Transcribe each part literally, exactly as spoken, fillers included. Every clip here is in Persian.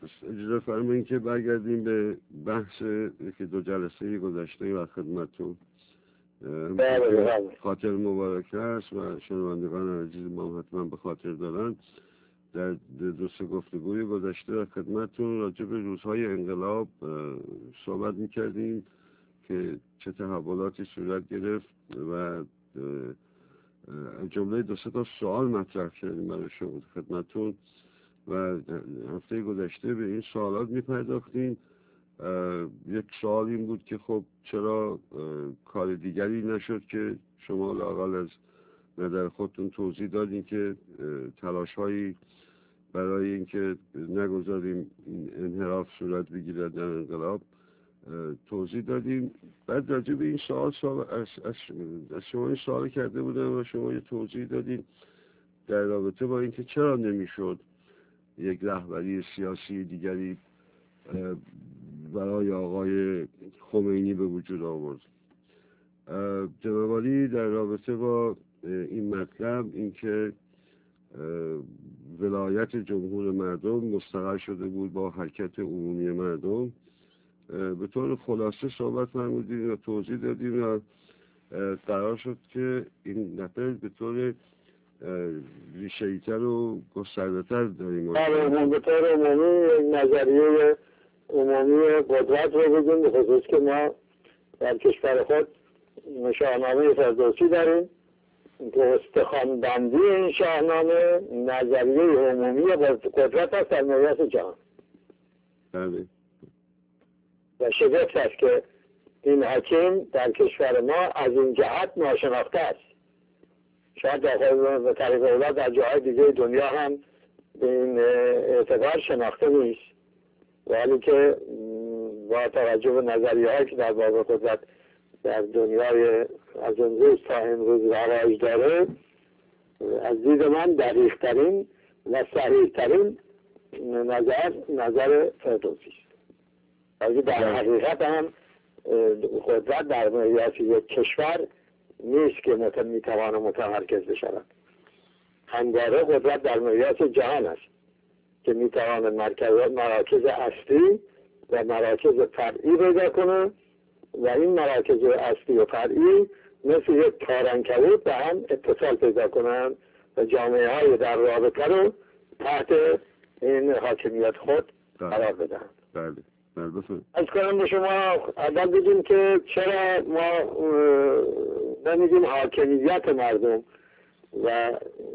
اجازه فرمایید که برگردیم به بحث که دو جلسه گذشته و خدمتتون خاطر مبارک است و شنوندگان عزیز ما حتما به خاطر دارن. در دو سه گفتگوی گذشته و خدمتتون راجع به روزهای انقلاب صحبت میکردیم که چه تحولاتی صورت گرفت و جمله دو سه تا سوال مطرح کردیم برای شما خدمتتون و هفته گذشته به این سوالات میپرداختیم. یک سوال این بود که خب چرا کار دیگری نشد که شما لااقل از نظر خودتون توضیح دادین که تلاش هایی برای اینکه نگذاریم این انحراف صورت بگیرد در انقلاب توضیح دادیم. بعد راجع به این سوال, سوال از, از, از شما این سوال کرده بودم و شما یه توضیح دادین در رابطه با اینکه چرا نمیشد یک رهبری سیاسی دیگری برای آقای خمینی به وجود آورد. جناب عالی در رابطه با این مطلب اینکه ولایت جمهور مردم مستقر شده بود با حرکت عمومی مردم، به طور خلاصه صحبت فرمودید و توضیح دادیم و قرار شد که این دفعه به طور ریشه‌ای‌تر و گسترده‌تر داریم. به طور عمومی نظریه عمومی قدرت رو بگیم، به خصوص که ما در کشور خود شاهنامه فردوسی داریم که استخوان بندی این شاهنامه نظریه عمومی قدرت است در نوعیت جهان. بله. و شگفت است که این حکیم در کشور ما از این جهت ناشناخته است. شاید در به طریق اولاد در جاهای دیگه دنیا هم به این اعتبار شناخته نیست، ولی که با توجه به نظریه هایی که در باب قدرت در دنیای از امروز تا امروز رواج داره، از دید من دقیق ترین و صحیح ترین نظر نظر فردوسی است. در حقیقت هم قدرت در نوعیت یک کشور نیست که میتوانه متمرکز بشود. همواره قدرت در نوعیت جهان است که میتوانه مراکز اصلی و مراکز فرعی پیدا کنه و این مراکز اصلی و فرعی مثل یک تارنکبوت به هم اتصال پیدا کنند و جامعه های در رابطه رو تحت این حاکمیت خود قرار بدهند. بله. از کنم به شما اول بگیم که چرا ما نمیگیم حاکمیت مردم و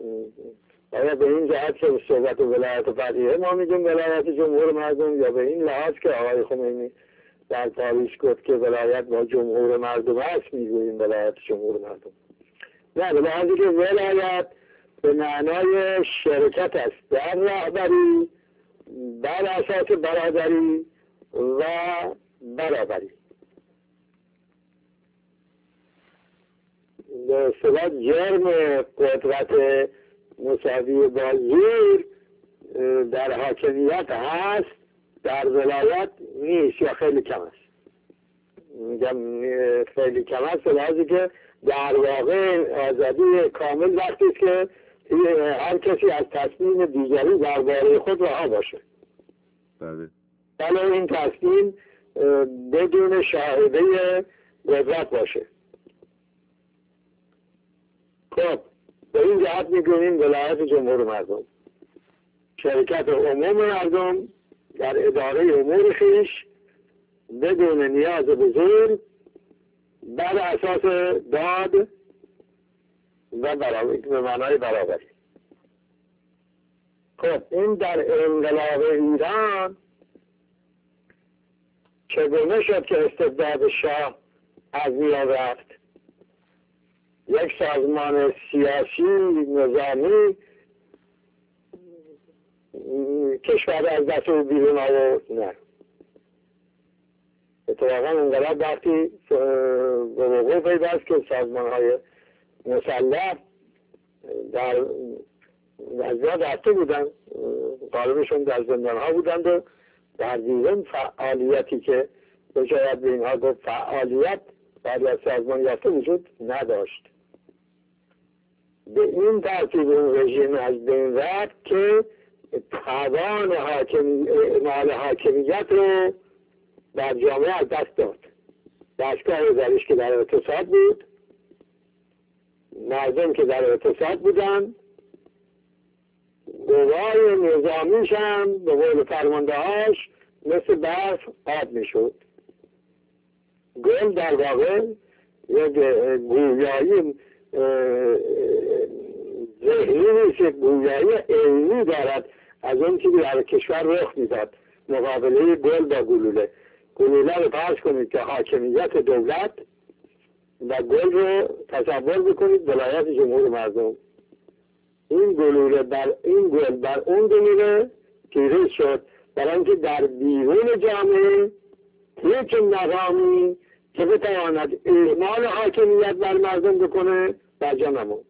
آیا به این جهت که صحبت ولایت فرعیه ما میگیم ولایت جمهور مردم، یا به این لحاظ که آقای خمینی در پاریس گفت که ولایت با جمهور مردم هست میگوییم ولایت جمهور مردم؟ نه، به لحاظی که ولایت به معنای شرکت است در رهبری بر اساس برادری و برابری. به اصطلاح جرم قدرت مساوی با زور در حاکمیت هست، در ولایت نیست یا خیلی کم است. میگم خیلی کم است به لحاظی که در واقع آزادی کامل وقتی است که هر کسی از تصمیم دیگری درباره خود رها باشه. بله. ولی این تصمیم بدون شاهده قدرت باشه. خب به این جهت میگوییم ولایت جمهور مردم، شرکت عموم مردم در اداره امور خویش بدون نیاز به زور بر اساس داد و برابری، به معنای برابری. خب این در انقلاب ایران چگونه شد که استبداد شاه از میان رفت؟ یک سازمان سیاسی نظامی کشور از دست او بیرون آورد؟ نه. اتفاقا انقلاب وقتی به وقوع پیداست که سازمان های مسلح در از جا رفته بودن، غالبشون در زندان ها بودند و در دیدن فعالیتی که بشاید به اینها گفت فعالیت بعد از سازمان یافته وجود نداشت. به این ترتیب اون رژیم از بین رفت که توان حاکمی اعمال حاکمیت رو در جامعه از دست داد. دستگاه وزارش که در اعتصاب بود، مردم که در اعتصاب بودن، قوای نظامیش هم به قول فرماندهاش مثل برف آب میشد. گل در واقع یک گویایی ذهنی نیست، یک گویایی عینی دارد از اون که در کشور رخ میداد. مقابله گل با گلوله. گلوله رو فرض کنید که حاکمیت دولت و گل رو تصور بکنید ولایت جمهور مردم. این گلوله بر این گل بر اون گلوله پیروز شد، برای اینکه در بیرون جامعه هیچ نظامی که بتواند اعمال حاکمیت بر مردم بکنه بر جا نموند.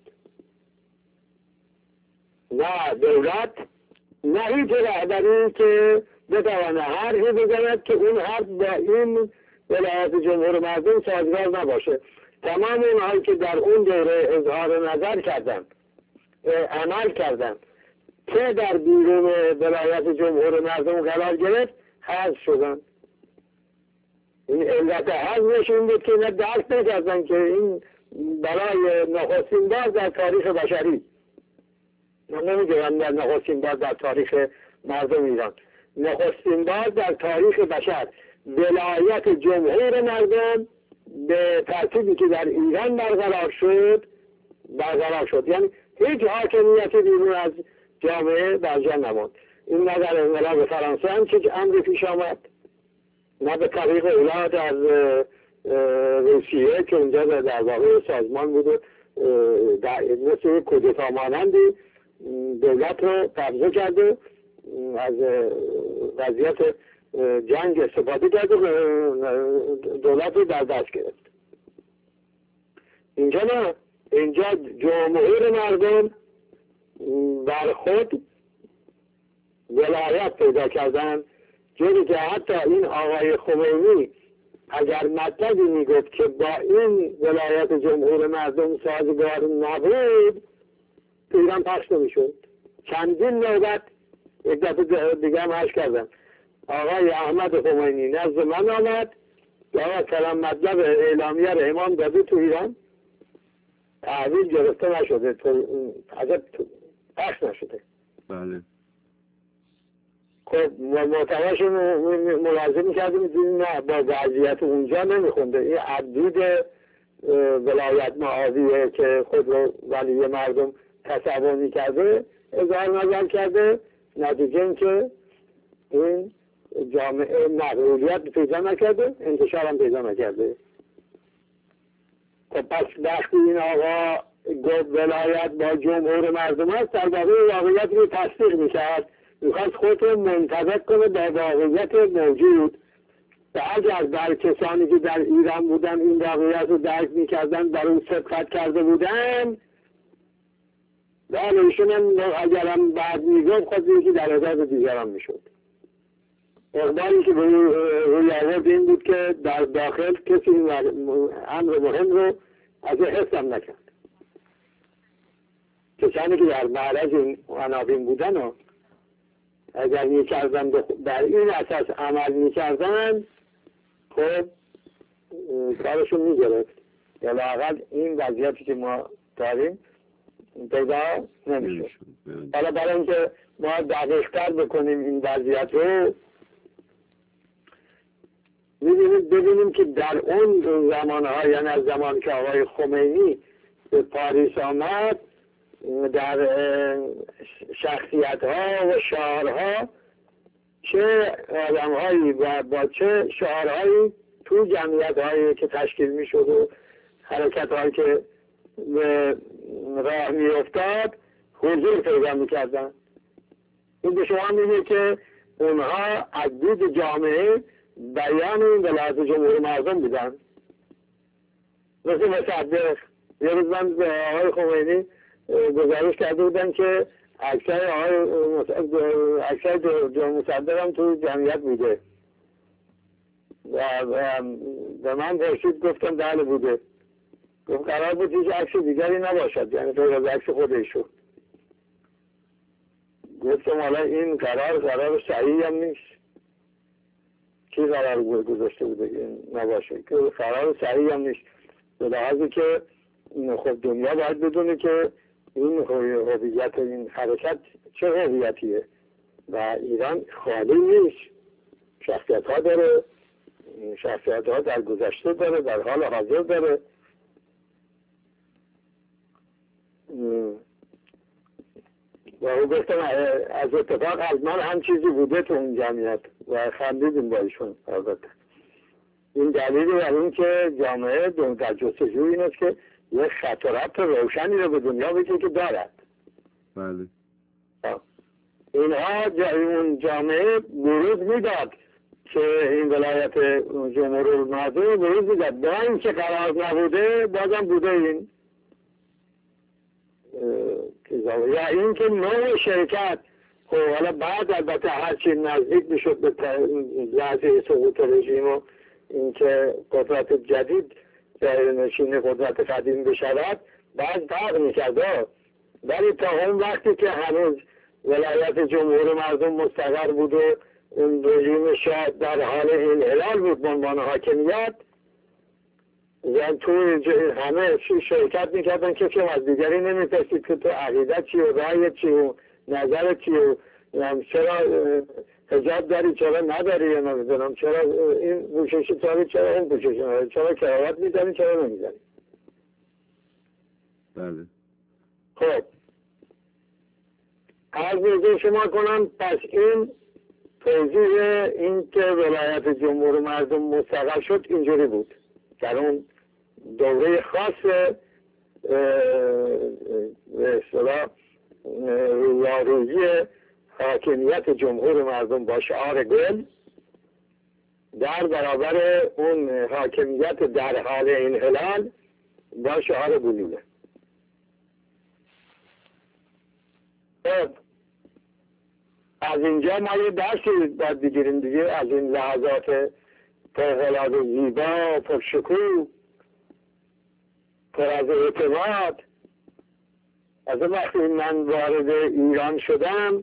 نه دولت، نه هیچ رهبری که بتواند حرفی بزند که اون حرف با این ولایت جمهور مردم سازگار نباشه. تمام اونهایی که در اون دوره اظهار نظر کردن، عمل کردن، که در بیرون ولایت جمهور مردم قرار گرفت، حذف شدن. این علت حذفش این بود که اینا درک نکردن که این برای نخستین بار در تاریخ بشری، من نمیگم در نخستین بار در تاریخ مردم ایران، نخستین بار در تاریخ بشر ولایت جمهور مردم به ترتیبی که در ایران برقرار شد برقرار شد. یعنی هیچ حاکمیتی بیرون از جامعه بر جا نماند. این نه در انقلاب فرانسه هم که امری پیش آمد، نه به طریق اولاد از روسیه که اونجا در واقع سازمان بود و مثل کودتا مانندی دولت رو قبضه کرده، از وضعیت جنگ استفاده کرده، دولت رو در دست گرفت. اینجا نه، اینجا جمهور مردم بر خود ولایت پیدا کردن، جوری که حتی این آقای خمینی اگر مطلبی میگفت که با این ولایت جمهور مردم سازگار نبود تو ایران پخش نمیشد. چندین نوبت یک دفعه دیگه هم عرض کردم، آقای احمد خمینی نزد من آمد که آقا کلام مطلب اعلامیه رو امام داده تو ایران تحویل گرفته نشده، ازت پخش نشده. بله. خب محتواش ملازم کردیم دیدیم نه، با وضعیت اونجا نمیخونده. این عبدید ولایت معاویه که خود رو ولی مردم تصور میکرده اظهار نظر کرده، نتیجه این که این جامعه مقبولیت پیدا نکرده، انتشار هم پیدا نکرده. خب پس وقتی این آقا گفت ولایت با جمهور مردم هست، در واقع واقعیت رو تصدیق میکرد، میخواست خود رو منطبق کنه با واقعیت موجود و اگر در کسانی که در ایران بودن این واقعیت رو درک میکردن بر اون سبقت کرده بودن و ایشون هم اگر هم بعد میگفت خود یکی در ازاد دیگران میشد. اقبالی که روی آورد این بود که در داخل کسی این امر مهم رو از حس هم نکرد. کسانی که در معرض این عناوین بودن و اگر میکردن در این اساس عمل میکردن خب کارشون میگرفت یا لااقل این وضعیتی که ما داریم پیدا نمیشه. حالا برای اینکه ما دقیق‌تر بکنیم این وضعیت رو می‌بینیم ببینیم که در اون زمان‌ها، یعنی از زمان که آقای خمینی به پاریس آمد، در شخصیت‌ها و شعارها چه آدم‌هایی و با چه شعارهایی تو جمعیت‌هایی که تشکیل می‌شد و حرکت‌هایی که راه می‌افتاد حضور پیدا می‌کردن. این به شما میگه که اونها از دید جامعه بیان این ولایت جمهور مردم بودن. مثل مصدق، یه روز من به آقای خمینی گزارش کرده بودن که اکثر آقای اکثر جمهور مصدق هم تو جمعیت بوده و به من پرسید، گفتم بله بوده. گفت قرار بود هیچ عکس دیگری نباشد، یعنی غیر از عکس خودشو. گفتم حالا این قرار قرار صحیحی هم نیست. کی قرار گذاشته بوده این نباشه؟ که قرار صحیحی هم نیست. به لحاظی که خب دنیا باید بدونه که این هویت این حرکت چه هویتیه و ایران خالی نیست. شخصیت ها داره، شخصیت ها در گذشته داره، در حال حاضر داره. و او گفتم از اتفاق از من هم چیزی بوده تو اون جمعیت و خندیدیم با ایشون. البته این دلیلی بر این که جامعه در جستجوی این است که یک خط و ربط روشنی رو به دنیا بگه که دارد. بله. اینها جا اون جامعه بروز میداد که این ولایت جمهوری المردم بروز میداد، با این که قرار نبوده بازم بوده این یا این که نوع شرکت. خب حالا بعد البته هرچی نزدیک میشد به لحظه سقوط رژیم و اینکه قدرت جدید جای نشین قدرت قدیم بشود بعد فرق میکرده، ولی تا اون وقتی که هنوز ولایت جمهور مردم مستقر بود و این رژیم شاه در حال انحلال بود به عنوان حاکمیت، یعنی توی همه شرکت میکردن که چون از دیگری نمیپرسید که تو عقیدت چی و رأیت چی و نظرت چی و چرا حجاب داری چرا نداری یا نمیدونم چرا این پوششی داری چرا این پوششی نداری چرا کراوات میزنی چرا نمیزنی. بله. خب عرض میگه شما کنم پس این توضیح این که ولایت جمهور مردم مستقر شد اینجوری بود در اون دوره خاص به اصطلاح رویارویی حاکمیت جمهور مردم با شعار گل در برابر اون حاکمیت در حال انحلال با شعار گلوله. خب از اینجا ما یه درسی باید بگیریم دیگه از این لحظات فوق‌العاده زیبا پرشکوه پر از اعتماد. از وقتی من وارد ایران شدم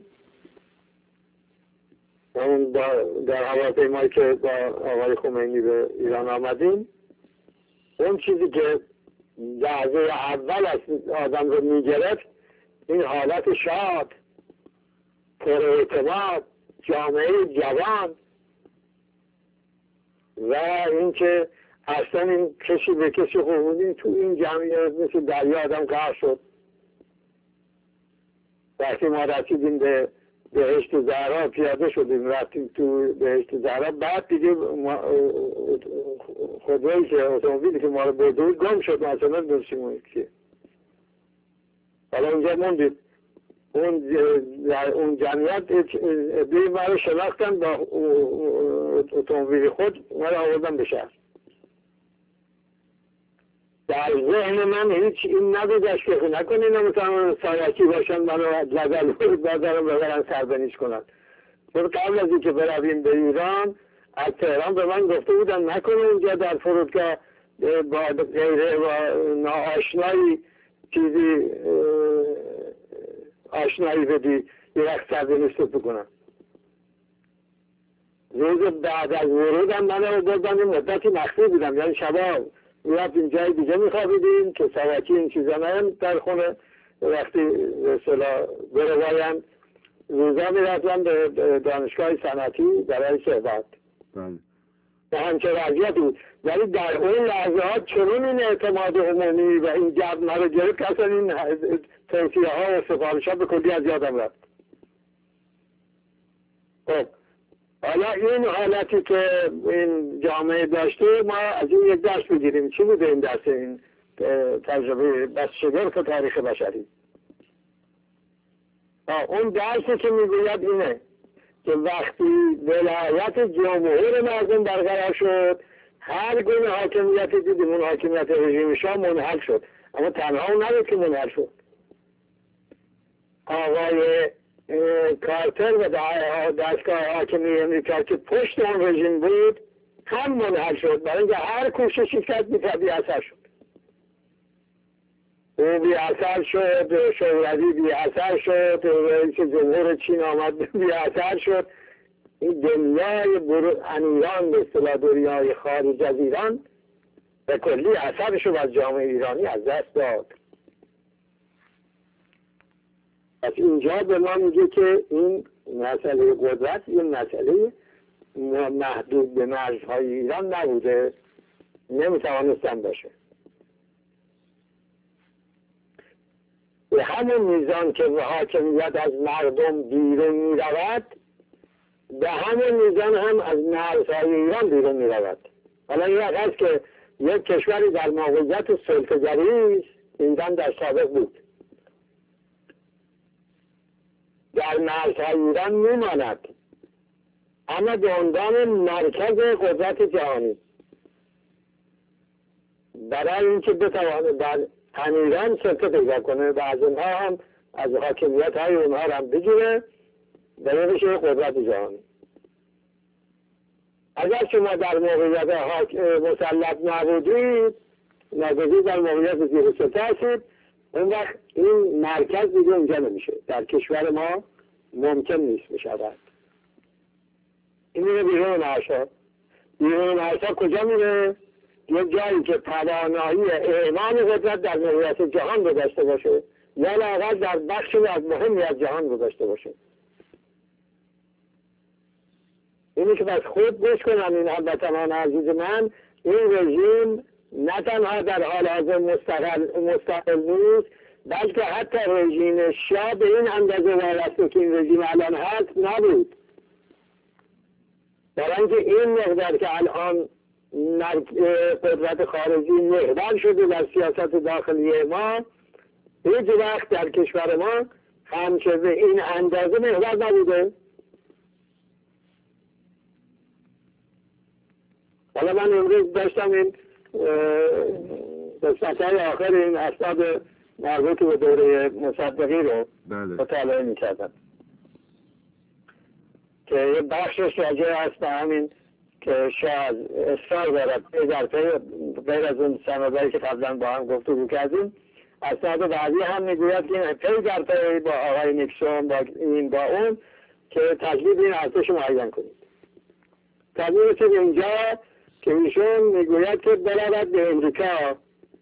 اون در هواپیمایی که با آقای خمینی به ایران آمدیم، اون چیزی که لحظه اول از آدم رو میگرفت این حالت شاد پر اعتماد جامعه جوان و اینکه اصلا این کسی به کسی خوبونی تو این جمعیت مثل دریا آدم قهر شد. وقتی ما رسیدیم به بهشت زهرا پیاده شدیم رفتیم تو بهشت زهرا، بعد دیگه خودرویی که اتومبیلی که ما رو برده گم شد مثلا درستیم اون که حالا اونجا موندیم. اون در اون جمعیت بیر ما رو شناختن با اتومبیل خود ما رو آوردن به شهر. در ذهن من هیچ این نگذشت که نکنین نمیتونم سایکی باشن من رو لگل بازارم ببرن سربنیش کنن. چون قبل از اینکه برویم به ایران از تهران به من گفته بودن نکنه اونجا در فرودگاه با غیره و ناآشنایی چیزی آشنایی بدی یه وقت سربنیش رو بکنن. روز بعد از ورودم من رو بردن این مدتی مخفی بودم، یعنی شبا میرفتیم جای دیگه میخوابیدیم که سواکی این چیزا نیم در خونه. وقتی اصطلاح بروایم روزا میرفتم به دانشگاه صنعتی برای صحبت به همچه وضعیت بود. ولی در اون لحظه ها چنون این اعتماد عمومی و این جب مرا گرفت که اصلا این توصیه ها و سفارش ها به کلی از یادم رفت. خب حالا این حالتی که این جامعه داشته ما از این یک درس بگیریم. چی بوده این درس؟ این تجربه بس شگرف تاریخ بشری. اون درسی که میگوید اینه که وقتی ولایت جمهور مردم برقرار شد هر گونه حاکمیت دیدیم اون حاکمیت رژیم شاه منحل شد، اما تنها اون نبود که منحل شد. آقای کارتر و دستگاه حاکمی امریکا که پشت اون رژیم بود هم منحل شد، برای اینکه هر کوششی کرد بی‌طبیعی اثر شد. او بی اثر شد، شوروی بی اثر شد، رئیس جمهور چین آمد بی اثر شد. این دنیای برو ان ایران به اصطلاح دنیای خارج از ایران به کلی اثرش رو از جامعه ایرانی از دست داد. پس اینجا به ما میگه که این مسئله قدرت این مسئله محدود به مرزهای ایران نبوده، نمیتوانستن باشه. به همون میزان که حاکمیت از مردم بیرون میرود، به همون میزان هم از مرزهای ایران بیرون میرود. حالا این هست که یک کشوری در موقعیت سلطه‌گری است، ایران در سابق بود، در مرزهای ایران میماند، اما به عنوان مرکز قدرت جهانی، برای اینکه بتواند در ایران سلطه پیدا کنه و از اونها هم از حاکمیت های اونها هم بگیره و یه بشه قدرت جهانی. اگر شما در موقعیت مسلط نبودید، ناگزیر در موقعیت زیر سلطه هستید، اون وقت این مرکز دیگه اونجا نمیشه، در کشور ما ممکن نیست بشود. این میره بیرون مرزها. بیرون مرزها کجا میره؟ یه جایی که توانایی اعمال قدرت در موقعیت جهان رو داشته باشه، یا لااقل در بخشی از مهمی از جهان رو داشته باشه. اینی که بس خود گوش کنم این هموطنان عزیز من، این رژیم نه تنها در حال حاضر مستقل مستقل نیست، بلکه حتی رژیم شاه به این اندازه وابسته که این رژیم الان هست نبود. برای اینکه این مقدار که الان قدرت خارجی محور شده در سیاست داخلی ما، هیچ وقت در کشور ما همچه به این اندازه محور نبوده. حالا من امروز داشتم این قسمت‌های آخر این اسناد مربوط به دوره مصدقی رو مطالعه می‌کردم که یه بخشش راجع هست به همین که شاید اصرار دارد پی در پی، غیر از اون سندایی که قبلا با هم گفتگو کردیم، اسناد بعدی هم میگوید که پی در پی با آقای نیکسون با این با اون که تجدید این ارتش معین کنید. تجدید شد اینجا که ایشون میگوید که برود به امریکا،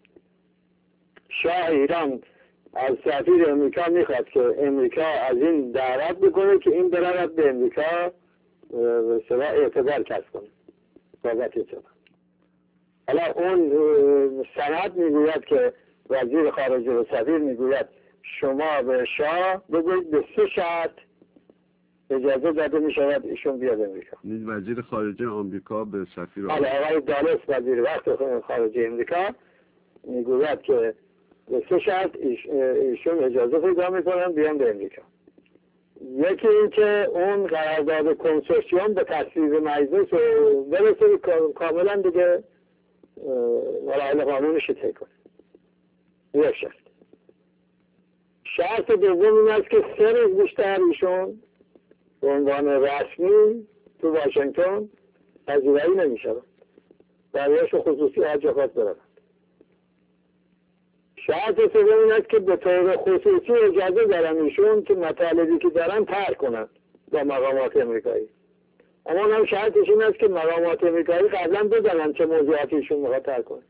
شاه ایران از سفیر امریکا میخواد که امریکا از این دعوت بکنه که این برود به امریکا به اصطلاح اعتبار کسب کنه، بابت اعتبار. حالا اون سند میگوید که وزیر خارجه و سفیر میگوید شما به شاه بگوید به سه شرط اجازه داده میشود ایشون بیاد امریکا. این وزیر خارجه آمریکا به سفیر حالا آقای دالس وزیر وقت خارجه امریکا میگوید که به سه شرط ایشون اجازه پیدا میکنن بیان به امریکا. یکی این که اون قرارداد کنسورسیوم به تصویب مجلس و برسه کاملا دیگه مراحل قانونش طی کنه. یک شرط. شرط دوم این است که سه روز بیشتر ایشون به عنوان رسمی تو واشنگتن پذیرایی نمیشود. برایش خصوصی هر جا خواست برود. شرط سوم این است که به طور خصوصی اجازه دارن ایشون که مطالبی که دارن ترک کنند با مقامات امریکایی. اما هم شرطش این است که مقامات امریکایی قبلا بدانن چه موضوعاتی ایشون میخواد ترک کنه.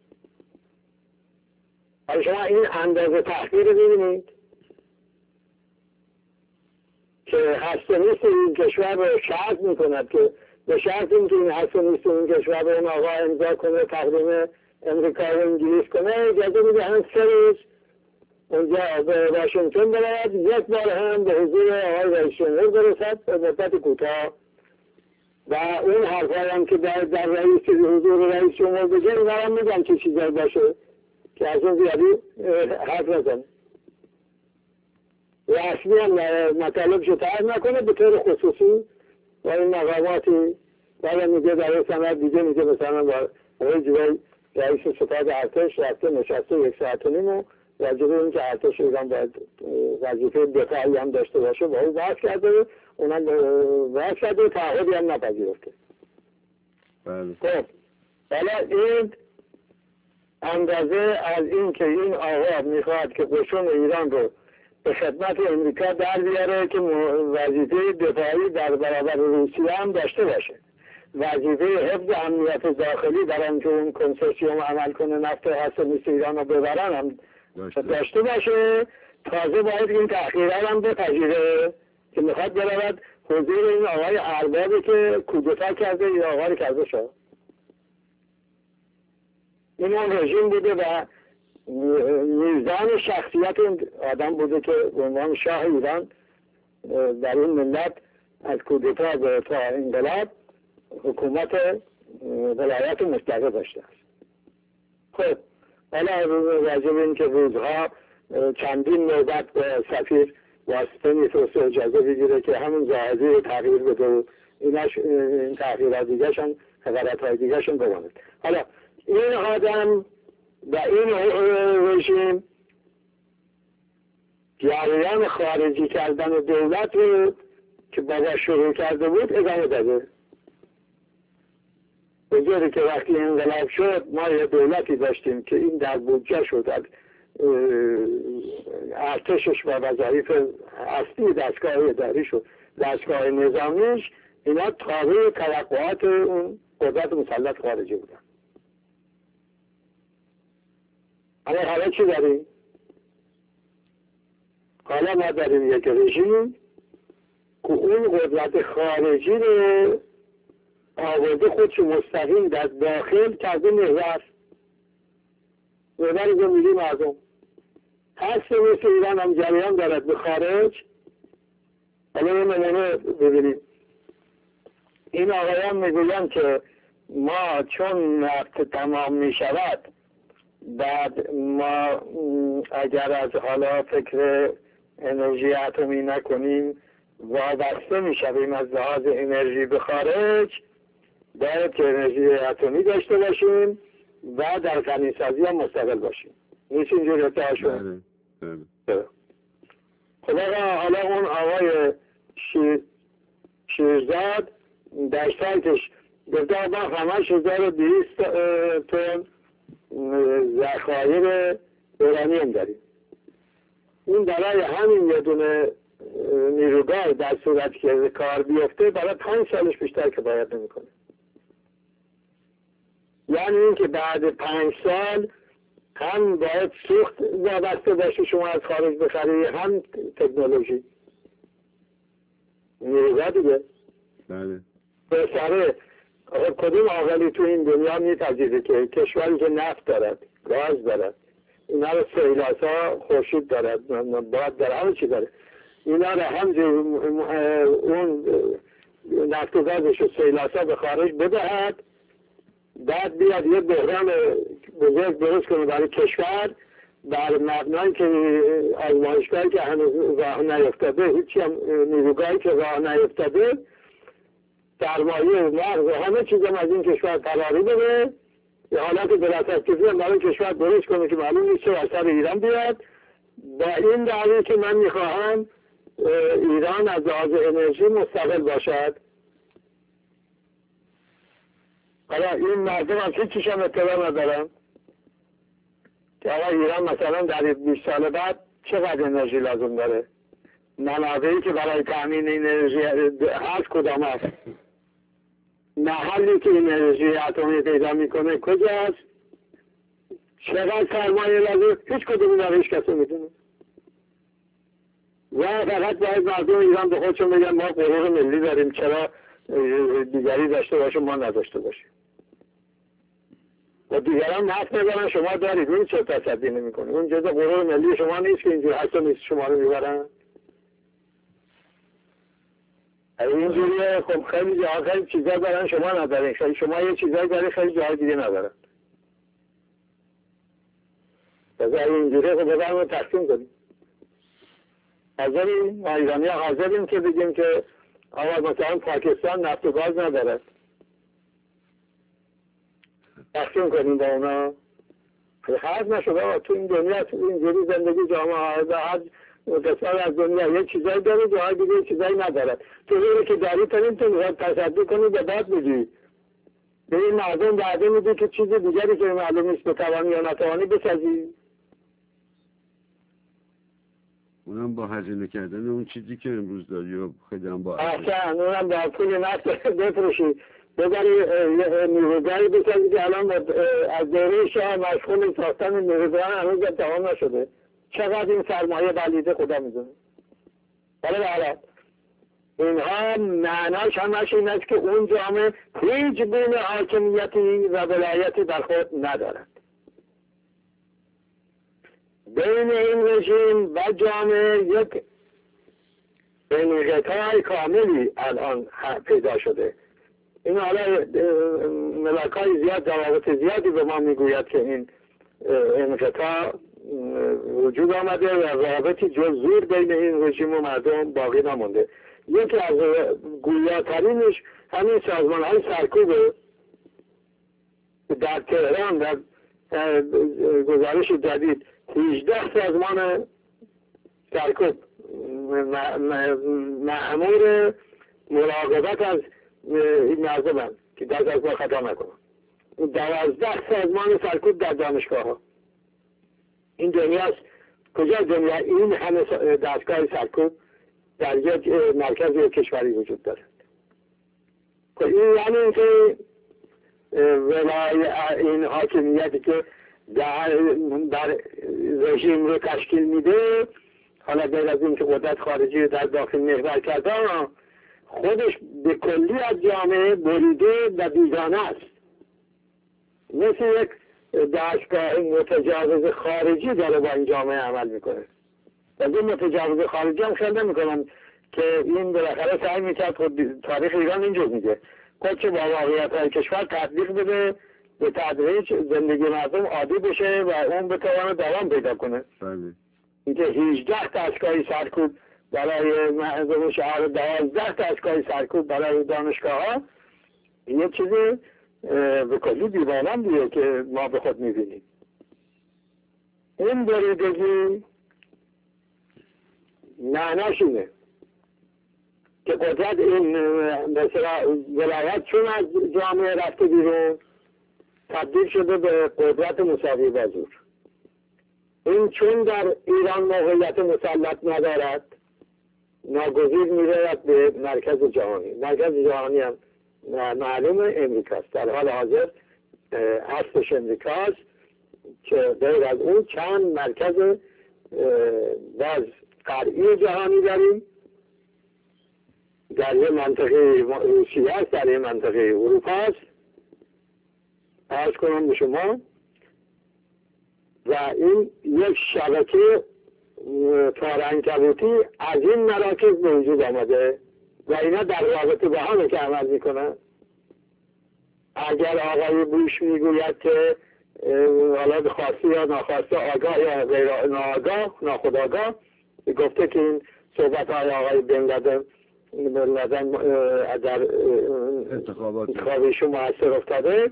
حالا شما این اندازه تحقیر رو ببینید که هست و نیست این کشور رو شرط میکند که به شرط این که این هست و نیست این کشور رو اون آقا امضا کنه تقدیم امریکا و انگلیس کنه، اجازه میده هم سه روز اونجا به واشنگتن برود، یک بار هم به حضور آقای رئیس جمهور برسد به مدت کوتاه و اون حرفایی هم که در, در رئیس حضور رئیس جمهور بگه این هم میگم که چیزایی باشه که از اون زیادی حرف نزنه، رسمی هم مطالبشو طرح نکنه به طور خصوصی و این مقاماتی بعد میگه در این سند دیگه میگه مثلا با آقای جوای رئیس ستاد ارتش رفته نشسته یک ساعت و نیم و راجع به این که ارتش ایران باید وظیفه دفاعی هم داشته باشه با او بحث کرده، اونم بحث کرده و تعهدی هم نپذیرفته. بله. خب حالا این اندازه از این که این آقا میخواد که قشون ایران رو به خدمت امریکا در بیاره که وظیفه دفاعی در برابر روسیه هم داشته باشه، وظیفه حفظ امنیت داخلی در آنکه اون کنسورسیوم عمل کنه نفت هست نیست ایران رو ببرن هم داشته باشه. تازه باید این تحقیرات هم بپذیره که میخواد برود حضور این آقای اربابی که کودتا کرده یا آقا رو کرده شد. این اون رژیم بوده و میزان شخصیت این آدم بوده که به عنوان شاه ایران در این ملت از کودتا به تا انقلاب حکومت ولایت مستقل داشته است. خب حالا راجع به این که روزها چندین نوبت به سفیر واسطه میفرسته اجازه بگیره که همون زاهدی تغییر بده و ایناش این تغییرات دیگه شن غلط های دیگه شن بماند. حالا این آدم و این رژیم جریان خارجی کردن دولت رو که بابا شروع کرده بود ادامه داده. بجوری که وقتی انقلاب شد ما یه دولتی داشتیم که این در بودجه شد ارتشش و وظایف اصلی دستگاه اداری شد، دستگاه نظامیش اینا تابع توقعات اون قدرت مسلط خارجی بودن. اما حالا چی داریم؟ حالا ما داریم یک رژیم که اون قدرت خارجی رو آورده خودش مستقیم در داخل کرده محور محور زندگی مردم. هست مثل ایران هم جریان دارد به خارج. حالا یه نمونه ببینیم. این آقایان میگوین که ما چون نفت تمام میشود بعد ما اگر از حالا فکر انرژی اتمی نکنیم وابسته میشویم از لحاظ انرژی به خارج، باید که انرژی اتمی داشته باشیم و در غنیسازی هم مستقل باشیم. نیست اینجور اتحاشون؟ خب حالا اون آقای شیر... شیرزاد در سایتش گفته ما همش هزار و دویست تن ذخایر اورانیوم داریم. این برای همین یه دونه نیروگاه در صورت که کار بیفته برای پنج سالش بیشتر که باید نمیکنه. یعنی این که بعد پنج سال هم باید سوخت وابسته باشه شما از خارج بخری هم تکنولوژی نیروگاه دیگه. بله. به سره کدوم عاقلی تو این دنیا میپذیره که کشوری که نفت دارد، گاز دارد، اینا رو سیلاسا خورشید دارد، باد دارد، همه چی داره، اینا رو هم اون نفت و گازش رو سیلاسا به خارج بدهد، بعد بیاد یه بحران بزرگ درست کنه برای کشور بر مبنای که آزمایشگاهی که هنوز راه نیفتاده، هیچی هم نیروگاهی که راه نیفتاده، سرمایه و نقض و همه چیزم از این کشور فراری بده، یه حالت بلاسکتیزی هم برای کشور درست کنه که معلوم نیست چه اثر ایران بیاد. با این دعوی که من میخواهم ایران از لحاظ انرژی مستقل باشد. حالا این مردم هم هیچیش هم اطلاع ندارم که آقا ایران مثلا در بیست سال بعد چقدر انرژی لازم داره، منابعی که برای تامین انرژی هست کدام هست، محلی که انرژی اتمی پیدا میکنه کجاست، چقدر سرمایه لازم، هیچ کدوم اینا رو هیچ کسی میدونه. و فقط باید مردم ایران به خودشون بگن ما غرور ملی داریم، چرا دیگری داشته باشه ما نداشته باشیم. و دیگران نفت نبرن شما دارید، این چه تصدی نمی کنه؟ اون جزء غرور ملی شما نیست که اینجور هست و نیست شما رو میبرن؟ اینجوریه. خب خیلی جاها خیلی چیزا دارن شما ندارین، خیلی شما یه چیزایی دارین خیلی جاهای دیگه ندارن. بذار اینجوریه خب بذارم رو تقسیم کنیم. حاضرین؟ ما ایرانی ها حاضرین که بگیم که آقا مثلا پاکستان نفت و گاز ندارد، تقسیم کنیم با اونا. خیلی نشد آقا تو این دنیا تو اینجوری زندگی جامعه هر قسمت از دنیا یه چیزایی داره جاهای دیگه چیزایی نداره. تو غیره که داری تا نمیتونی تصدی کنی به بعد بگی به این مردم وعده میدی که چیز دیگری که معلوم نیست بتوانی یا نتوانی بسازی. اونم با هزینه کردن اون چیزی که امروز داری و خیلی هم با اصلا اونم با پول نفت بفروشی ببری نیروگاهی بسازی که الان از دوره شاه مشغول ساختن نیروگاه هنوز تمام نشده. چقدر این سرمایه بلیده خدا میدونه. حالا حالا اینها معناش همش این است که اون جامعه هیچ گونه حاکمیتی و ولایتی بر خود ندارد. بین این رژیم و جامعه یک انقطاع کاملی الان پیدا شده. این حالا ملکای زیاد روابط زیادی به ما میگوید که این انقطاع وجود آمده و روابطی جز زور بین این رژیم و مردم باقی نمونده. یکی از گویاترینش همین سازمان های سرکوبه. در تهران در گزارش جدید هجده سازمان سرکوب مأمور مراقبت از این مردم هم که دست از ما خطا نکنم. دوازده سازمان سرکوب در دانشگاه ها. این دنیاست. کجا دنیا این همه دستگاه سرکوب در یک مرکز یک کشوری وجود دارد؟ این یعنی این که ولای این حاکمیتی که در, در رژیم رو تشکیل میده، حالا غیر از این که قدرت خارجی رو در داخل محور کرده، خودش به کلی از جامعه بریده و بیگانه است. مثل یک دستگاه متجاوز خارجی داره با این جامعه عمل میکنه. و این متجاوز خارجی هم خیلی نمیکنن که این بالاخره سعی میکرد خود تاریخ ایران اینجور میگه خودش با واقعیت های کشور تطبیق بده، به تدریج زندگی مردم عادی بشه و اون بتوانه دوام پیدا کنه. اینکه هجده دستگاه سرکوب برای مردم شهر، دوازده دستگاه سرکوب برای دانشگاه ها، یه چیزی به کلی دیوانندیه که ما به خود میبینیم. این بریدگی معناش اینه که قدرت این مثلا ولایت چون از جامعه رفته بیرون تبدیل شده به قدرت مساوی با زور. این چون در ایران موقعیت مسلط ندارد ناگزیر می‌رود به مرکز جهانی. مرکز جهانی هم معلوم امریکاست، در حال حاضر هستش امریکاست که غیر از اون چند مرکز باز فرعی جهانی داریم. در یه منطقه روسیه است، در یه منطقه اروپا است. عرض کنم به شما و این یک شبکه تارعنکبوتی از این مراکز به وجود آمده و اینا در رابطه با همه که عمل میکنن. اگر آقای بوش میگوید که حالا خواسته یا ناخواسته، آگاه یا غیر ناآگاه، ناخودآگاه، گفته که این صحبت های آقای بن لادن در انتخابیشون مؤثر افتاده.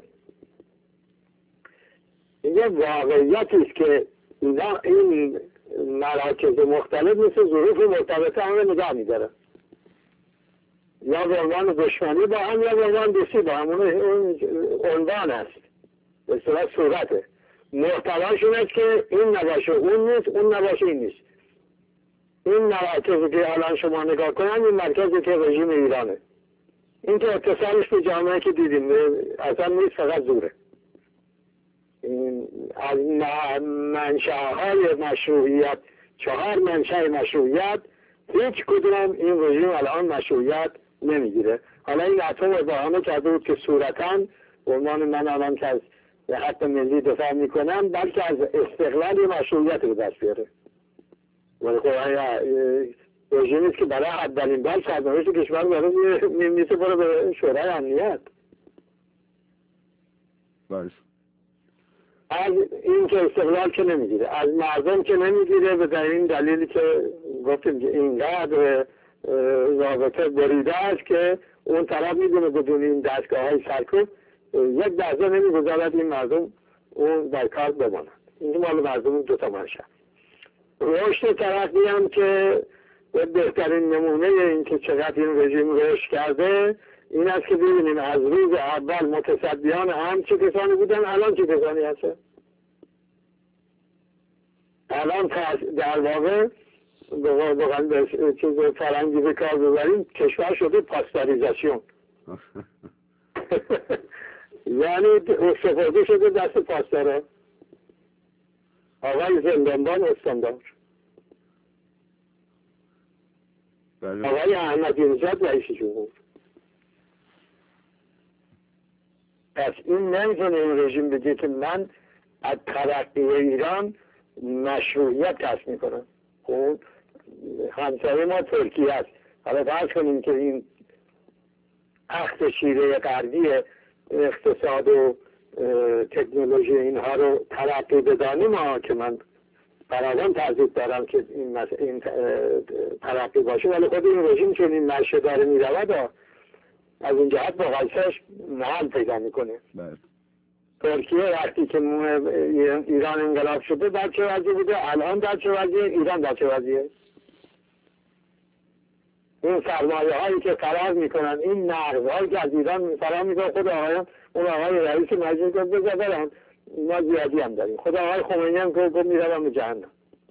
یه واقعیتی است که اینا این مراکز مختلف مثل ظروف مرتبطه همه نگاه می‌دارن، یا به عنوان دشمنی با هم یا به عنوان دوستی با هم. اون عنوان است، به صورت صورته. محتواش این است که این نباشه اون نیست، اون نباشه این نیست. این مراکزی که الان شما نگاه کنن، این مرکزی که رژیم ایرانه. این که اتصالش به جامعه که دیدیم اصلا نیست، فقط زوره. از منشأهای مشروعیت، چهار منشأ مشروعیت، هیچ کدوم این رژیم الان مشروعیت نمیگیره. حالا این اتم بهانه کرده بود که صورتاً به عنوان من الان که از حق ملی دفاع میکنم، بلکه از استقلال مشروعیت به دست بیاره. ولی خب رژیمی است که برای اولین بار سرنوشت کشور برای میمیسه برو به شورای امنیت. باشه. از این که استقلال که نمیگیره، از مردم که نمیگیره، به این دلیلی که گفتیم که اینقدر رابطه بریده است که اون طرف میدونه بدون این دستگاه های سرکوب یک لحظه نمیگذارد این مردم اون در کار بمانند. این مال مردم دوتا منشه. رشد ترقی هم که بهترین نمونه این که چقدر این رژیم رشد کرده این است که ببینیم از روز اول متصدیان هم چه کسانی بودن، الان چه کسانی هستن. الان در واقع به چیز فرنگی به کار ببریم، کشور شده پاستاریزاسیون. یعنی استفاده شده دست پاسدارا. آقای زندانبان استاندار، آقای احمدی نژاد رئیس جمهور. پس این نمیتونه این رژیم بگه که من از ترقی ایران مشروعیت کسب میکنم. خب همسایه ما ترکیه است. حالا فرض کنیم که این عهد شیره غربی اقتصاد و تکنولوژی اینها رو ترقی بدانیم، ها که من فراوان تردید دارم که این, مس... این ترقی باشه، ولی خود این رژیم چون این مرشه داره میرود از این جهت مقایسهش محل پیدا میکنه. ترکیه وقتی که ایران انقلاب شده در چه وضعی بوده، الان در چه وضعیه، ایران در چه وضعیه. این سرمایه هایی که فرار میکنن، این نقض هایی که از ایران فرار میکنن، خود آقایان اون آقای رئیس مجلس گفت بذارن ما زیادی هم داریم. خود آقای خمینی هم گفت میروم به جهنم.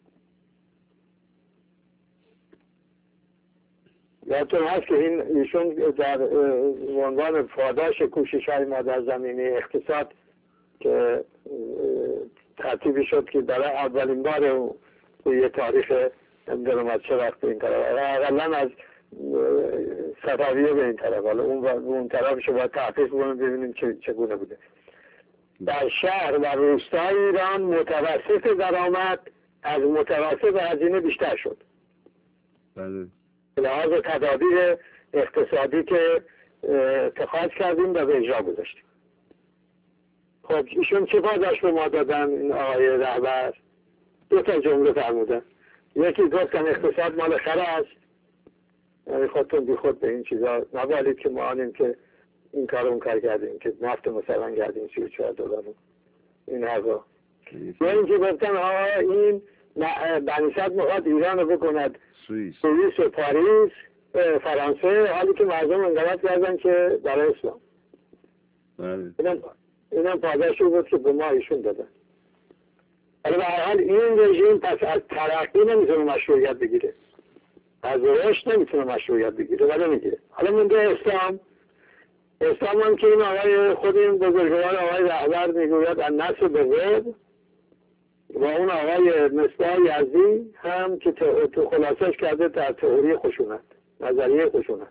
یادتون هست که این ایشون در عنوان پاداش کوشش های ما در زمینه اقتصاد که ترتیبی شد که برای اولین بار یه تاریخ نمیدونم از چه وقت این طرف اقلا از صفویه به این طرف، حالا اون اون طرفش باید تحقیق کنیم ببینیم چگونه بوده. در شهر و روستای ایران متوسط درآمد از متوسط هزینه بیشتر شد. بله. به لحاظ تدابیر اقتصادی که اتخاذ کردیم و به اجرا گذاشتیم. خب ایشون چه پاداش به ما دادن این آقای رهبر؟ دو تا جمله فرمودن. یکی گفتن اقتصاد مال خر است، یعنی خودتون بی خود به این چیزا نبالید که ما آنیم که این کار اون کار کردیم که نفت مثلا کردیم سی و چهار دلار این حقا. یا اینکه گفتن آقا این بنی صدر میخواد ایران رو بکند سوئیس سوئیس و پاریس فرانسه، حالی که مردم انقلاب کردن که برای اسلام. اینم اینم پاداشی بود که به ما ایشون دادن. ولی به هر حال این رژیم پس از ترقی نمیتونه مشروعیت بگیره، از رشد نمیتونه مشروعیت بگیره ولی میگیره. حالا مونده اسلام. اسلام هم که این آقای خود این بزرگوار آقای رهبر میگوید از نسل به غیب، و اون آقای مصباح یزدی هم که تو خلاصش کرده در تئوری خشونت، نظریه خشونت.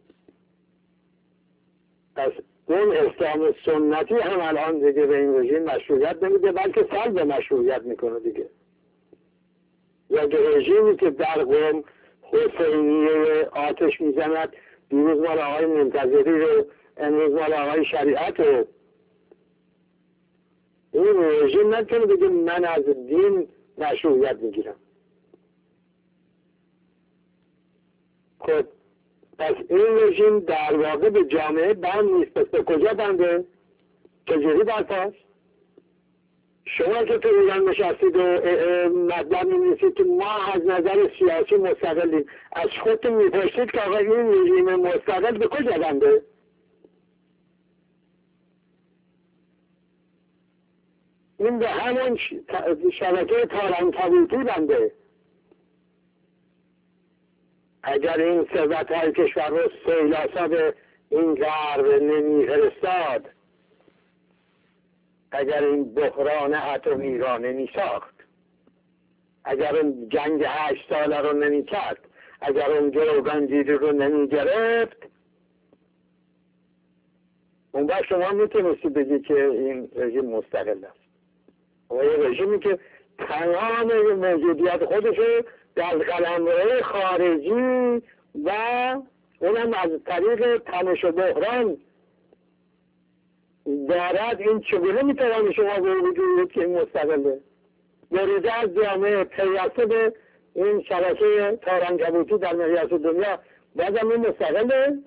پس اون اسلام سنتی هم الان دیگه به این رژیم مشروعیت نمیده، بلکه سلب مشروعیت میکنه دیگه. یا رژیمی که در قوم حسینیه آتش میزند، دیروز مال آقای منتظری رو، امروز مال آقای شریعت رو، این رژیم نکنه بگه من از دین مشروعیت میگیرم. خب پس این رژیم در واقع به جامعه بند نیست. پس به کجا بنده؟ چجوری برپاست؟ شما که تو ایران نشستید و مطلب می‌نویسید که ما از نظر سیاسی مستقلیم، از خودتون میپرسید که آقا این رژیم مستقل به کجا بنده؟ این به همون شبکه تارانکبوتی بنده. اگر این ثروت های کشور رو سیلاسا به این غرب نمی‌فرستاد، اگر این بحران اتمی را نمی ساخت، اگر اون جنگ هشت ساله رو نمی کرد، اگر اون گروگانگیری رو نمی گرفت، اون وقت شما میتونستی بگی که این رژیم مستقل است. و یه رژیمی که تمام موجودیت خودشو در قلمرو خارجی و اونم از طریق تنش و بحران دارد، این چگونه میتوانی شما به وجود که این مستقله؟ بریده از جامعه پیوسته به این شبکه تارانکبوتی در مقیاس دنیا، بازم این مستقله؟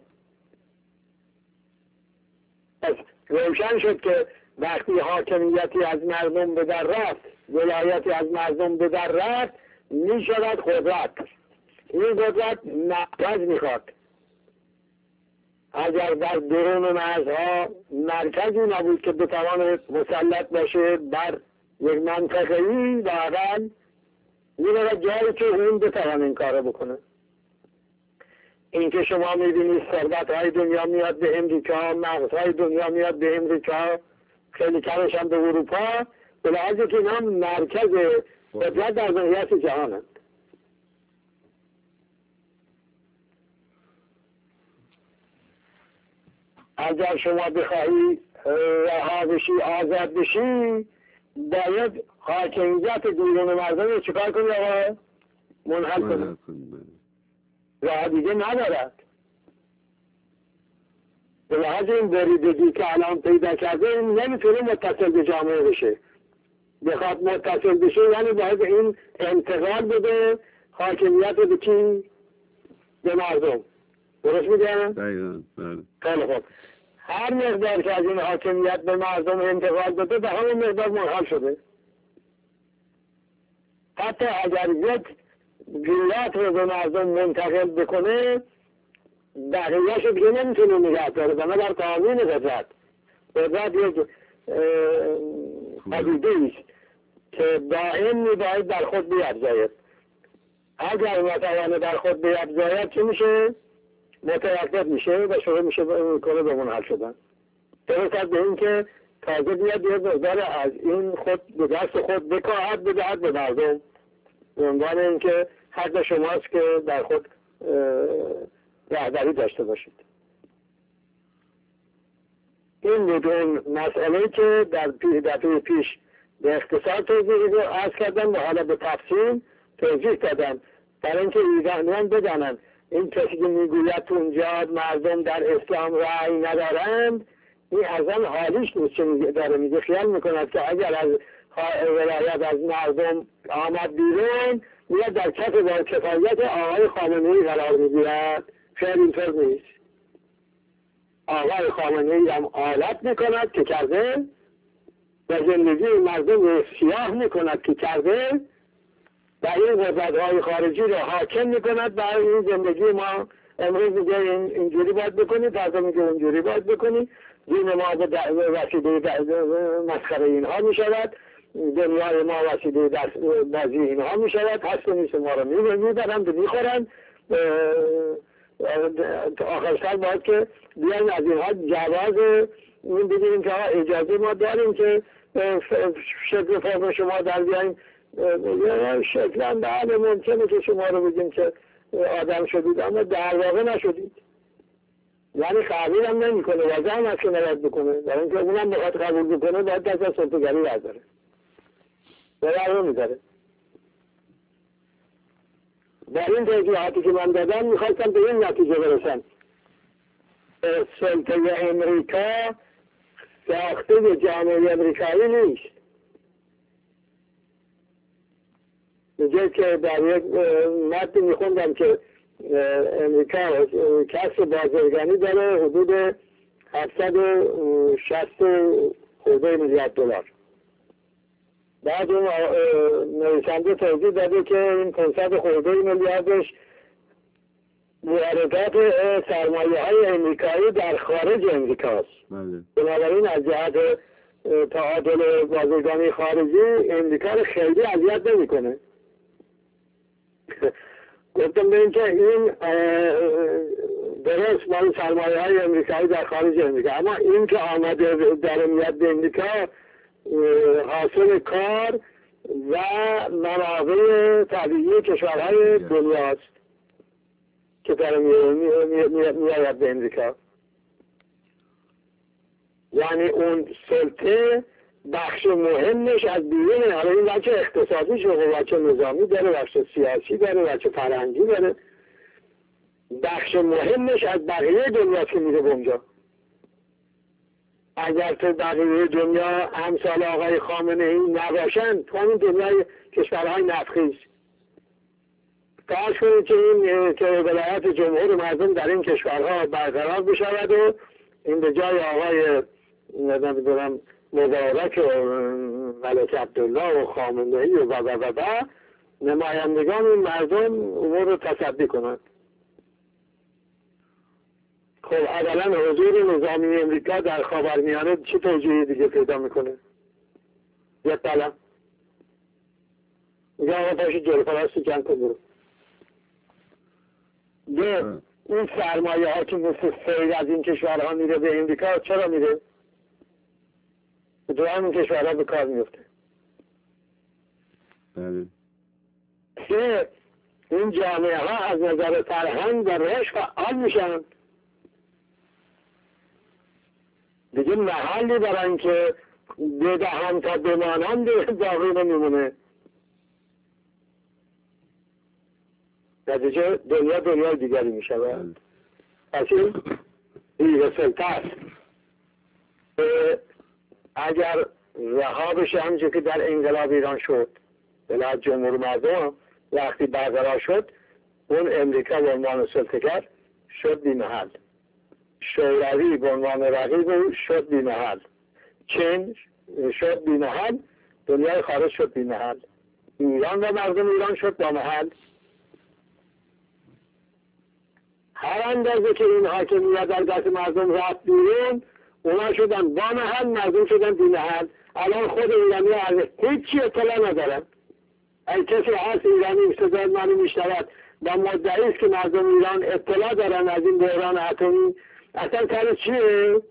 پس روشن شد که وقتی حاکمیتی از مردم به در رفت، ولایتی از مردم به در رفت، می شود قدرت. این قدرت نفذ میخواد. اگر در درون مرزها مرکزی نبود که بتواند مسلط باشه بر یک منطقه‌ای واقعا میره جایی که اون بتوان این کارو بکنه. این که شما میبینید ثروت‌های دنیا میاد به امریکا، مغزهای دنیا میاد به امریکا، خیلی کمش هم به اروپا، به لحاظی که اینا مرکز قدرت در ماهیت جهانند. اگر شما بخواهی رها بشی، آزاد بشی، باید حاکمیت بیرون مردم رو چکار کنی آقا؟ منحل کنی. راه دیگه ندارد. به لحاظ این بریدگی که الان پیدا کرده این نمیتونه متصل به جامعه بشه. بخواد متصل بشه یعنی باید این انتقال بده حاکمیت به کی؟ به مردم. درست میگم؟ دقیقاً. خیلی خوب. هر مقدار که از این حاکمیت به مردم انتقال بده به همون مقدار منحل شده. حتی اگر یک گیلات رو به مردم منتقل بکنه بقیه‌اش رو دیگه نمیتونه نگه داره. بنابر قانون قدرت قدرت یک پدیده است که دائم میباید در خود بیفزاید. اگر نتوانه در خود بیفزاید چی میشه؟ متوقف میشه و شروع میشه کنه به منحل شدن. درست به این که تازه بیاد یه مقدار از این خود به دست خود بکاهد بدهد به مردم به عنوان اینکه حق شماست که در خود رهبری داشته باشید. این بود اون مسئله که در دفعه پیش به اختصار توضیح عرض کردم و حالا به تفصیل توضیح دادم برای اینکه ایرانیان بدانند این کسی که میگوید تو اونجا مردم در اسلام رأی ندارند این اصلا حالیش نیست چه داره میگه. خیال میکند که اگر از ولایت از مردم آمد بیرون میاد در کف با کفایت آقای خامنه‌ای قرار میگیرد. خیلی اینطور نیست. آقای خامنه‌ای هم آلت میکند که کرده و زندگی مردم سیاه میکند که کرده و این قدرت‌های خارجی رو حاکم میکند و این زندگی ما امروز میگه اینجوری باید بکنی، فردا میگه اونجوری باید بکنی، دین ما به وسیله مسخره اینها میشود، دنیای ما وسیله بازی اینها میشود، هست و نیست ما رو میبرند و میخورند. آخر سر باید که بیایم از اینها جواز این بگیریم که اجازه ما داریم که شکل فرم شما در بیاییم شکلا بله ممکنه که شما رو بگیم که آدم شدید اما در واقع نشدید. یعنی قبول هم نمی کنه وضع هم هست که نباید بکنه برای اینکه اونم بخواد قبول بکنه باید دست از سلطگری برداره برای میداره. در این توضیحاتی که من دادم میخواستم به این نتیجه برسم سلطه امریکا ساخته جامعه امریکایی نیست. میگه که در یک متن میخوندم که امریکا کسب بازرگانی داره حدود هفتصد و شصت خورده میلیارد دلار. بعد اون نویسنده توضیح داده که این پانصد خورده میلیاردش واردات سرمایه های امریکایی در خارج امریکاست. بنابراین از جهت تعادل بازرگانی خارجی امریکا رو خیلی اذیت نمیکنه. گفتم به این که این درست مال سرمایه های امریکایی در خارج امریکا، اما این که آمده در میاد به امریکا حاصل کار و منابع طبیعی کشورهای دنیاست که در میاد به امریکا. یعنی اون سلطه بخش مهمش از بیرون، حالا این بچه اقتصادی شده، بچه نظامی داره، بخش سیاسی داره، بچه فرهنگی داره، بخش مهمش از بقیه دنیا که میره اونجا. اگر تو بقیه دنیا امثال آقای خامنه‌ای نباشن تو همین دنیای کشورهای نفخیز فرض کنید که این که ولایت جمهور مردم در این کشورها برقرار بشود و این به جای آقای نمیدونم مبارک و ملک عبدالله و خامنه‌ای و و و و نمایندگان این مردم امور رو تصدی کنند. خب اولا حضور نظامی امریکا در خاورمیانه چه توجیهی دیگه پیدا میکنه؟ یک بلم میگه آقا پاشو جلو پرست جنگ کن برو. دو، این سرمایه ها که مثل سیل از این کشورها میره به امریکا چرا میره؟ دو همین کشورها به کار میفته. بله. سه، این جامعه ها از نظر فرهنگ و رشد فعال میشن. دیگه محلی برن که بدهم تا بمانند باقی نمیمونه. نتیجه دنیا دنیا دیگری میشه. پس این دیگه سلطه اگر رها بشه همچه که در انقلاب ایران شد ولایت جمهور مردم وقتی برقرار شد اون امریکا به عنوان سلطه‌گر شد بی محل، شوروی به عنوان رقیب شد بی محل، چین شد بی محل، دنیای خارج شد بی محل، ایران و مردم ایران شد با محل. هر اندازه که این حاکمیت در دست مردم رفت بیرون اونا شدن با محل، مردم شدن بی محل. الان خود ایرانی ها هیچی اطلاع ندارن. اگه کسی هست ایرانی صدای منو میشنود و مدعی است که مردم ایران اطلاع دارن از این بحران اتمی، اصلا کار چیه؟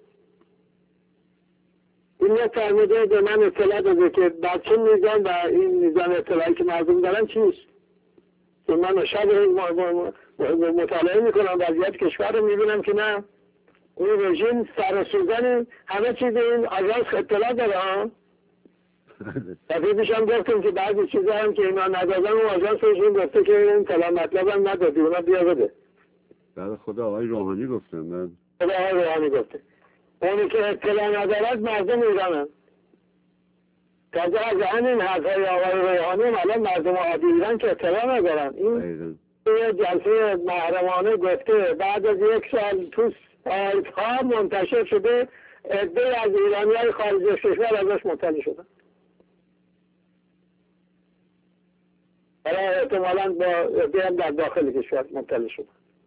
این یک فرموده به من اطلاع داده که بر چه میزان و این میزان اطلاعی که مردم دارن چیست؟ که من شب مطالعه میکنم وضعیت کشور رو میبینم که نه، این رژیم سر سوزن همه چیز این آژانس اطلاع داره ها. دفعه پیشم گفتیم که بعضی چیزا هم که اینا ندادن اون آژانس رژیم گفته که این فلان مطلب هم ندادی اونا بیا بده. بعد خدا آقای روحانی گفتن. من خدا آقای روحانی گفته اونی که اطلاع ندارد مردم ایران هم. تازه از همین حرفای آقای روحانی الان مردم عادی ایران که اطلاع ندارن. این یه جلسه محرمانه گفته بعد از یک سال تو سایت‌ها منتشر شده عده از ایرانی‌های خارج از کشور ازش مطلع شدن. حالا احتمالاً با عده هم در داخل کشور مطلع شدن.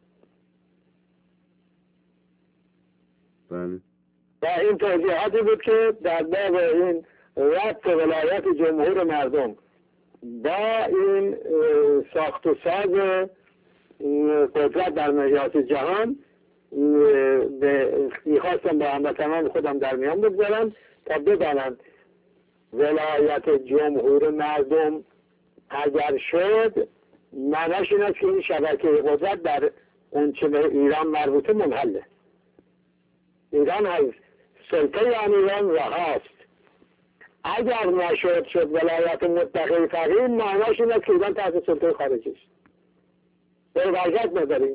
بله. و این توضیحاتی بود که در باب این ربط ولایت جمهور مردم با این ساخت و ساز قدرت در مقیاس جهان میخواستم با هموطنان خودم در میان بگذارم تا بدانند ولایت جمهور مردم اگر شد معناش این است که این شبکه قدرت در اون چه به ایران مربوطه منحله. ایران از سلطه یعنی ایران رهاست. اگر نشد شد ولایت متقی فقیه معناش این است که ایران تحت سلطه خارجی است. به وجهت نداریم.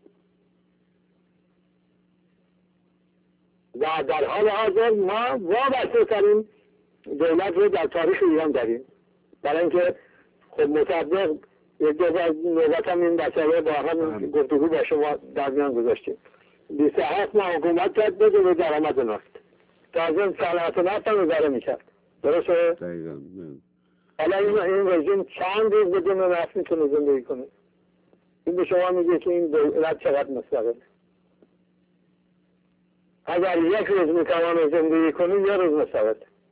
و در حال حاضر ما وابسته ترین دولت رو در تاریخ ایران داریم. برای اینکه خب مطابق یک دو باز نوبت هم این بسیاره با هم گفتگو با شما در میان گذاشتیم. بیست و هفت ماه حکومت کرد بدون درآمد نفت. تازه صنعت نفت هم اداره میکرد. درسته؟ دقیقاً. حالا این این رژیم چند روز بدون نفت میتونه زندگی کنه؟ این به شما میگه که این دولت چقدر مستقله. اگر یک روز میتوانه زندگی کنه یه روز مستقله.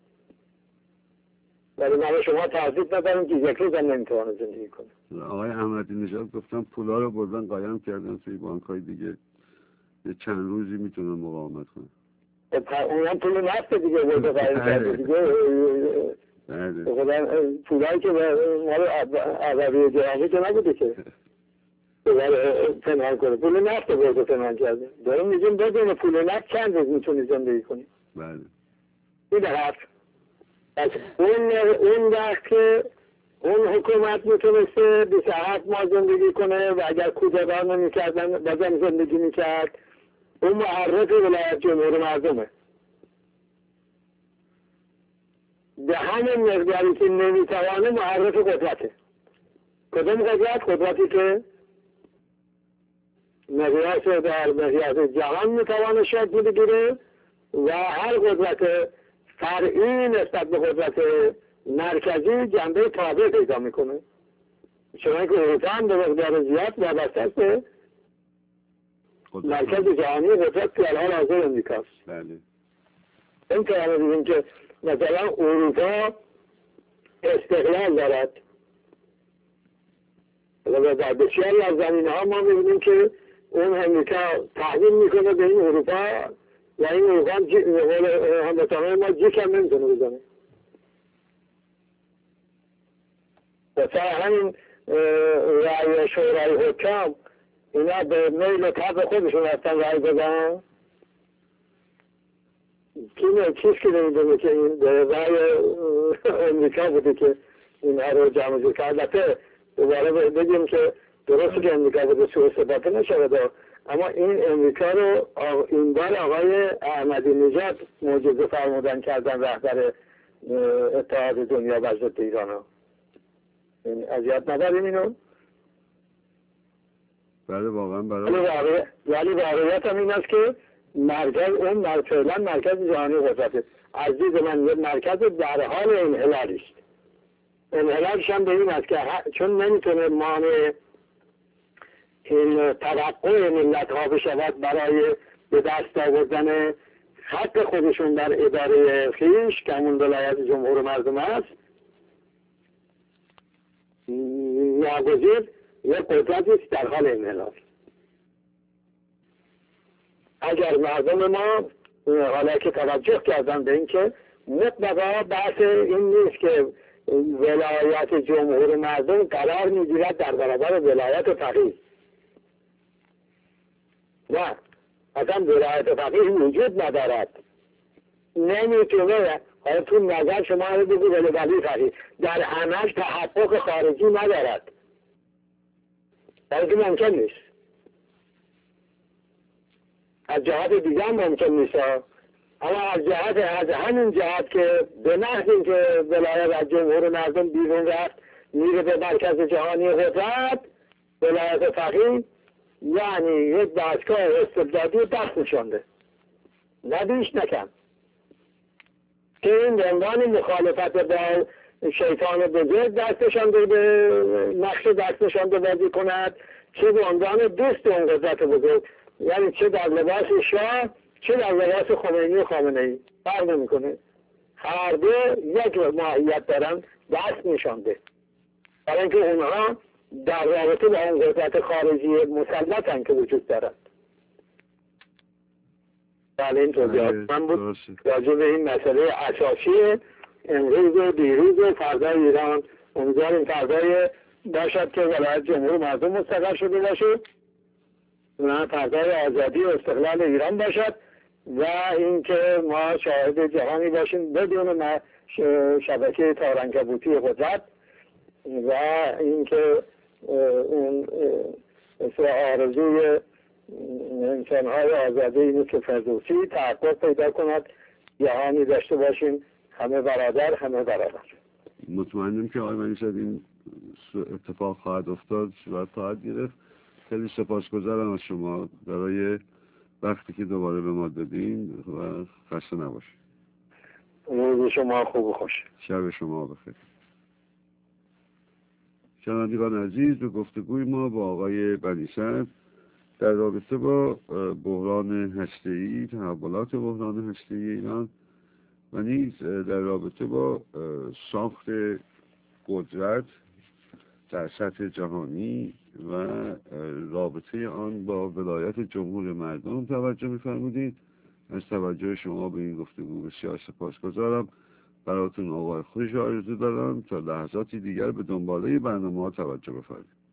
ولی من شما تردید ندارم که یک روز هم نمیتوانه زندگی کنه. آقای احمدی نژاد گفتن پولا رو بردن قایم کردن توی بانک‌های دیگه یه چند روزی میتونن مقاومت کنن. اون هم پول نفت دیگه برده قایم کرده دیگه. خدا پولایی که مال عربی جهانی که نبوده که پنهان کنه، پول نفت برده پنهان کرده. دارم میگیم بدون پول نفت چند روز میتونی زندگی کنی. بله. این حرف اون اون وقت که اون حکومت میتونسته بیست و هفت ماه زندگی کنه و اگر کودتان نمیکردن بازم زندگی میکرد، اون معرف ولایت جمهور مردمه. به همین مقداری که نمیتوانه معرف قدرته. کدوم قدرت؟ قدرتی که مقیاس در مقیاس جهان میتوانه شکل بگیره و هر قدرت فرعی نسبت به قدرت مرکزی جنبه تابع پیدا میکنه. چون که اروپا هم به مقدار زیاد وابسته است به مرکز جهانی قدرت در حال حاضر امریکاست. بله. این که بگیم که مثلا اروپا استقلال دارد و در بسیاری از زمینه ها ما می‌بینیم که اون امریکا تحمیل میکنه به این اروپا و این اروپا هموطنان ما جیک هم نمیتونه بزنه. و سر همین رأی شورای حکام اینا به میل و طبع خودشون رفتن رأی دادن. کی چیز که نمیدونه که این به رأی امریکا بوده که اینها رو جمع جور کرد. البته دوباره بگیم که درسته که امریکا بوده سوء استفاده نشده، اما این امریکا رو این بار آقای احمدی نژاد معجزه فرمودن کردن رهبر اتحاد دنیا بر ضد ایران ها. این اذیت نداریم اینو؟ بله واقعا برای ولی واقعیت هم این است که مرکز اون فعلا مرکز جهانی قدرته. از دید من یه مرکز در حال انحلالی است. انحلالش هم به این است که چون نمیتونه مانع این توقع ملت ها بشود برای به دست آوردن حق خودشون در اداره خویش که همون ولایت جمهور مردم است، ناگزیر یک قدرتی است در حال انحلال. اگر مردم ما حالا که توجه کردن به این که مطلقا بحث این نیست که ولایت جمهور مردم قرار میگیرد در برابر ولایت فقیه، نه، اصلا ولایت فقیه وجود ندارد، نمیتونه. حالا تو نظر شما رو بگو ولی فقیه در عمل تحقق خارجی ندارد، بلکه ممکن نیست. از جهات دیگه هم ممکن نیست، اما از جهت از همین جهت که به محض اینکه ولایت از جمهور مردم بیرون رفت میره به مرکز جهانی قدرت، ولایت فقیه یعنی یک دستگاه استبدادی دست نشانده، نه بیش نه کم، که این به عنوان مخالفت با شیطان بزرگ دستشان به نقش دستشان بازی کند، چه به عنوان دوست اون قدرت بزرگ، یعنی چه در لباس شاه چه در لباس خمینی و خامنه‌ای فرق نمی‌کنه، هر دو یک ماهیت دارن، دست نشانده، برای اینکه اونها در رابطه با اون قدرت خارجی مسلطن که وجود دارد. بله این توضیحات من بود راجع به این مسئله اساسی امروز و دیروز و فردای ایران. امیدواریم فردای باشد که ولایت جمهور مردم مستقر شده باشه و فردای آزادی و استقلال ایران باشد و اینکه ما شاهد جهانی باشیم بدون شبکه تارنکبوتی قدرت و اینکه اون آرزوی انسان‌های آزاده اینه که فردوسی تحقق پیدا کند، جهانی داشته باشیم همه برادر همه برادر. مطمئنم که آقای منیژاد این اتفاق خواهد افتاد و خواهد گرفت. خیلی سپاسگزارم از شما برای وقتی که دوباره به ما دادین و خسته نباشید. روز شما خوب و خوش. شب شما بخیر. شنوندگان عزیز، به گفتگوی ما با آقای بنی‌صدر در رابطه با بحران هسته‌ای، تحولات بحران هسته‌ای ایران و نیز در رابطه با ساخت قدرت در سطح جهانی و رابطه آن با ولایت جمهور مردم توجه می‌فرمودید. از توجه شما به این گفتگو بسیار سپاسگزارم. براتون آقای خوش آرزو دارم تا لحظاتی دیگر به دنباله برنامه‌ها توجه بفرمایید.